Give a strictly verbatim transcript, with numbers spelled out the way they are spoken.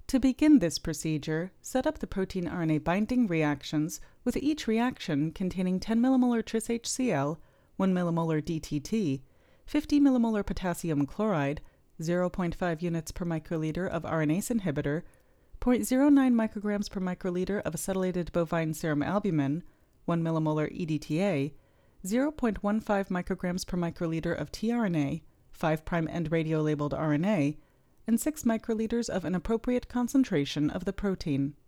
To begin this procedure, set up the protein-R N A binding reactions, with each reaction containing ten millimolar tris H C l, one millimolar D T T, fifty millimolar potassium chloride, zero point five units per microliter of R N A S inhibitor, zero point zero nine micrograms per microliter of acetylated bovine serum albumin, one millimolar E D T A, zero point one five micrograms per microliter of tRNA, five' end radiolabeled R N A, and six microliters of an appropriate concentration of the protein.